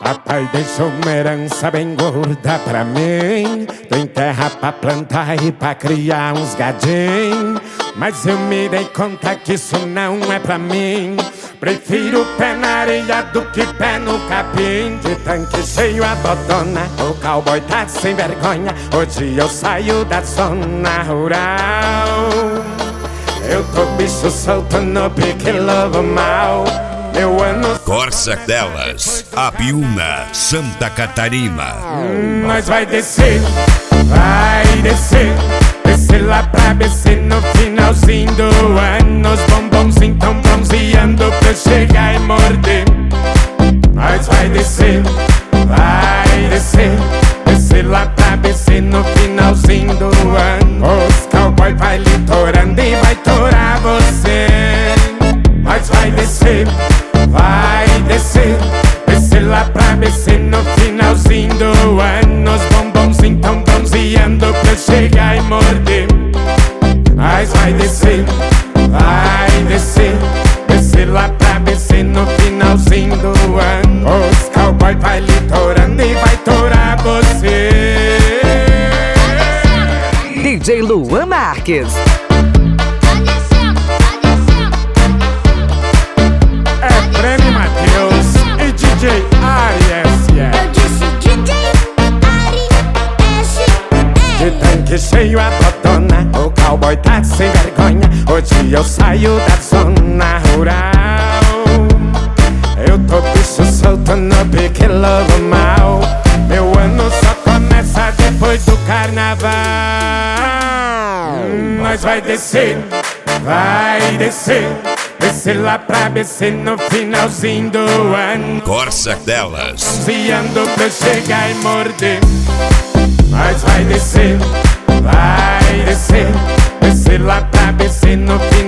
Papai deixou uma herança bem gorda pra mim. Tem terra pra plantar e pra criar uns gadinhos. Mas eu me dei conta que isso não é pra mim. Prefiro pé na areia do que pé no capim. De tanque cheio a botona, o cowboy tá sem vergonha. Hoje eu saio da zona rural. Eu tô bicho solto no pique lobo mal. Meu ano... Corsa delas, Abiúna, Santa Catarina. Nós vai descer, vai descer. Descer lá pra BC no finalzinho do ano. Os bombonzinhos tão bronzeando pra eu chegar e morder. Nós vai descer, vai descer. Descer lá pra BC no finalzinho do ano. Os cowboy vai litorando e vai torar você. Nós vai descer, vai descer. Descer lá pra BC no finalzinho do ano. Os bombonzinhos tão bronzeando pra eu chegar e morder. Nós vai descer, vai descer. Descer lá pra BC no finalzinho do ano. Os cowboy vai litorando e vai torar você. DJ Luan Marques. É Prêmio Matheus e DJ Aries. Eu disse DJ Aries. De tanque cheio a botona, o cowboy tá sem vergonha. Hoje eu saio da zona rural. Eu tô bicho solto no pique lobo mal. Meu ano só começa depois do carnaval. Nós vai descer, vai descer. Descer lá pra BC no finalzinho do ano. Corsa delas. Bronzeando pra eu chegar e morder. Nós vai descer, vai descer. Descer lá pra BC no finalzinho